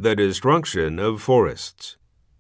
The destruction of forests.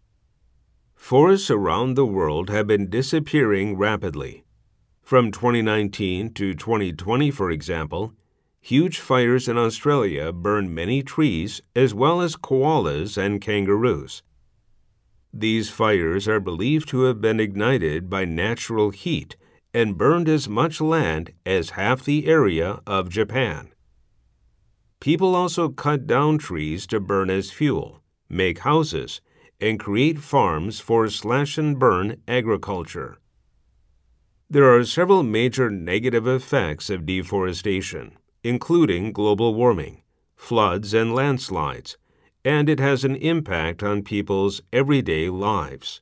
Forests around the world have been disappearing rapidly. From 2019 to 2020, for example, huge fires in Australia burned many trees as well as koalas and kangaroos. These fires are believed to have been ignited by natural heat and burned as much land as half the area of Japan. People also cut down trees to burn as fuel, make houses, and create farms for slash-and-burn agriculture. There are several major negative effects of deforestation, including global warming, floods, and landslides, and it has an impact on people's everyday lives.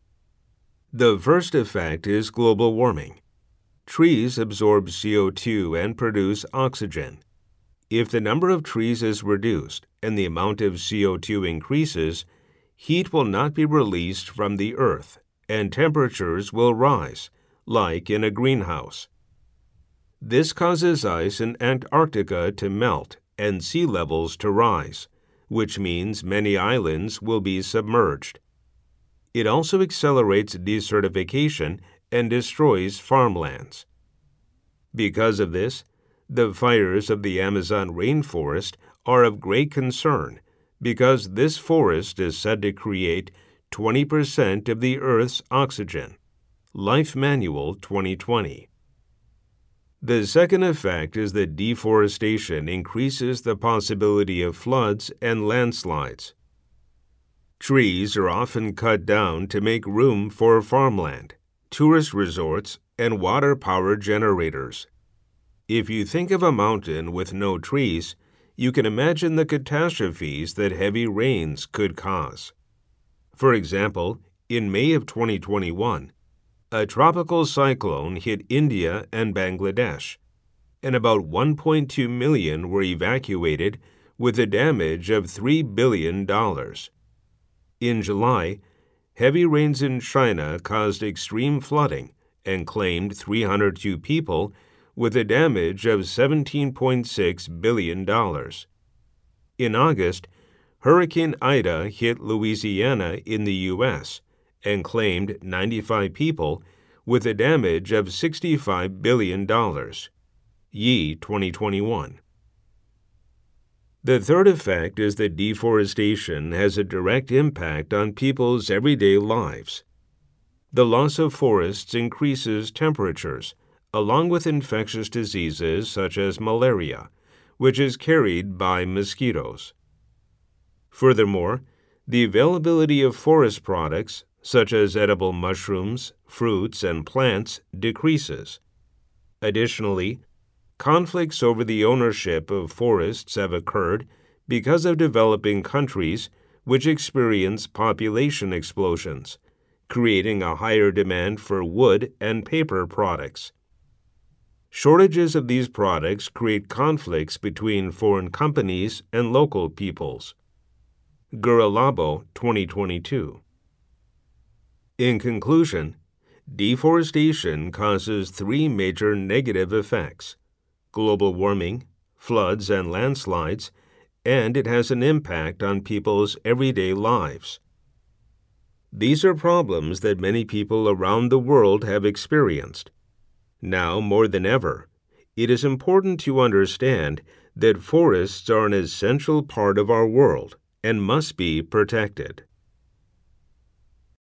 The first effect is global warming. Trees absorb CO2 and produce oxygen. If the number of trees is reduced and the amount of CO2 increases, heat will not be released from the earth, and temperatures will rise, like in a greenhouse. This causes ice in Antarctica to melt and sea levels to rise, which means many islands will be submerged. It also accelerates desertification and destroys farmlands. Because of this, the fires of the Amazon rainforest are of great concern because this forest is said to create 20% of the Earth's oxygen. Life Manual 2020. The second effect is that deforestation increases the possibility of floods and landslides. Trees are often cut down to make room for farmland, tourist resorts, and water power generators. If you think of a mountain with no trees, you can imagine the catastrophes that heavy rains could cause. For example, in May of 2021, a tropical cyclone hit India and Bangladesh, and about 1.2 million were evacuated with a damage of $3 billion. In July, heavy rains in China caused extreme flooding and claimed 302 people with a damage of $17.6 billion. In August, Hurricane Ida hit Louisiana in the U.S. and claimed 95 people with a damage of $65 billion. Yi 2021. The third effect is that deforestation has a direct impact on people's everyday lives. The loss of forests increases temperatures, along with infectious diseases such as malaria, which is carried by mosquitoes. Furthermore, the availability of forest products, such as edible mushrooms, fruits, and plants, decreases. Additionally, conflicts over the ownership of forests have occurred because of developing countries which experience population explosions, creating a higher demand for wood and paper products. Shortages of these products create conflicts between foreign companies and local peoples. Guralabo 2022. In conclusion, deforestation causes three major negative effects: global warming, floods and landslides, and it has an impact on people's everyday lives. These are problems that many people around the world have experienced. Now, more than ever, it is important to understand that forests are an essential part of our world and must be protected.